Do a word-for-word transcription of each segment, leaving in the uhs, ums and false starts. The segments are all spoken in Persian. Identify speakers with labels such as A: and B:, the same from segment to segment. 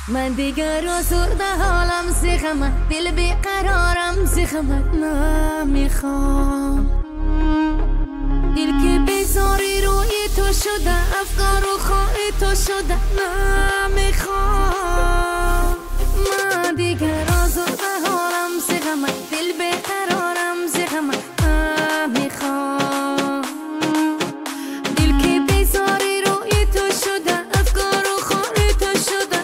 A: من دیگر آزرده حالم زیغمت، دل بیقرارم زیغمت نمیخوام. دل که بذاری روی تو شده، افکار و خواه تو شده نمیخوام. من دیگر آزرده حالم زیغمت، دل بیقرارم زیغمت نمیخوام. دل که بذاری روی تو شده، افکار و خواه تو شده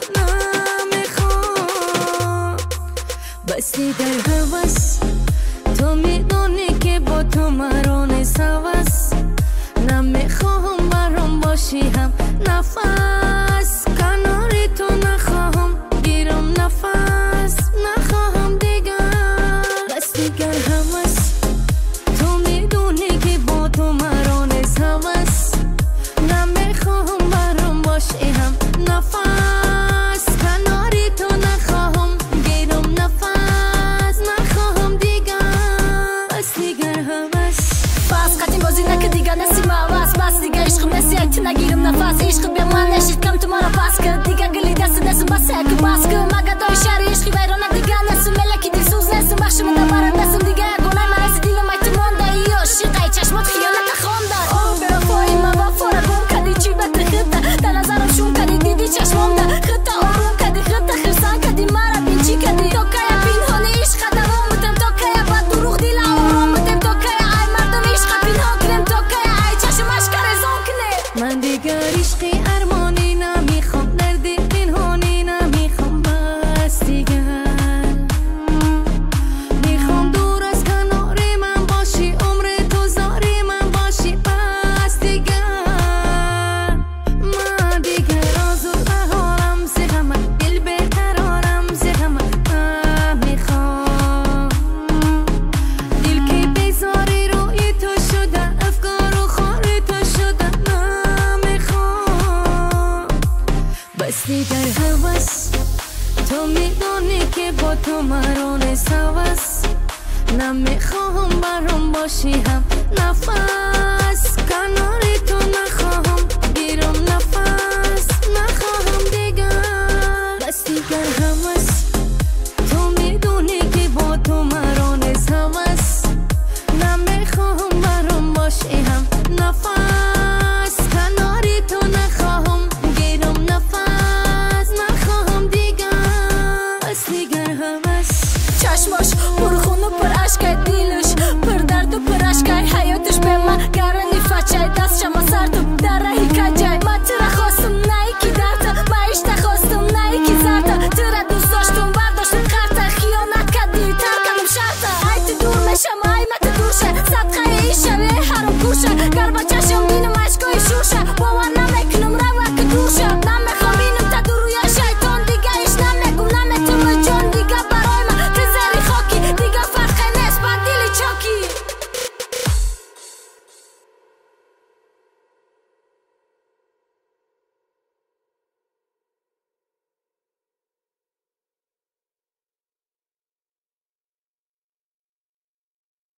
A: نمیخوام. بس دیگر هوس تو میدونی که با تو مرا نیست هوس. نمیخواهم برام باشی هم نفس، کنار تو نخواهم گیرم نفس نخواهم دیگر. بس دیگر هوس تو میدونی که با تو مرا نیست هوس. نمیخواهم برام باشی هم نفس، کنار تو نخواهم گیرم نفس نخواهم دیگر. بس دیگر هوس
B: بس قدیم بازی نکرد دیگر نسیم عوض. بس دیگر عشقم نسی ایتی نگیرم نفس. عشق به من نشید کم تو مرا پس کرد دیگر گلی دست دستم بس یک بس که مگه دای شهر عشقی ویرانه دیگر نسیم ملکی دل سوز نسیم بخش من دمارم دستم دیگر گناه من از دیلم ایتی مانده ای عاشقای چشمات خیانت خواندن. او به وفایی من وفا را گم کردی چی بد خطه در نظرم شون کردی دیدی چشمام ده خطه آروم کردی خطه خرسان کردی مرا بین چی کردی. تو که پینهانی عشق دوام بودم، تو که بد دروغ دیل آروم بودم، تو که ای مردم عشق پینها کنم، تو که ای چشم اشکر زون کنه.
A: من دیگر عشقی ارمانی نمیخوام، درد پنهانی نمیخوام. بس دیگر میخوام دور از کنار من باشی، عمر تو زاری من باشی. بس دیگر من دیگر آزرده حالم زیغمت، دل بیقرارم زیغمت نمیخوام. دل که بذاری روی تو شده، افکار و خواه تو شده نمیخوام. بس دیگر هوس تو میدونی که با تو مرا نیست هوس. نمیخواهم برام باشی هم نفس، کنار تو نخواهم گیرم نفس نخواهم دیگر. بس دیگر هوس تو میدونی که با تو مرا نیست هوس. نمیخواهم برام باشی هم نفس، کنار تو نخواهم گیرم نفس نخواهم دیگر. بس دیگر هوس
B: چشماش پر خون و پر اشکای، دیلش پر درد و پر اشکای، حیاتش به من گرانی فچای، دستشم و سر تو در رهی کجای. من تیره خواستم نه ایکی درتا، من ایشته خواستم نه ایکی زرتا. تیره دوست داشتم برداشتم خرطه، خیانت کردی ترکم شرطه. ای تو دور میشم ای مت دورشه، صدقه ای شوه حرام گوشه، گر با چشم بینم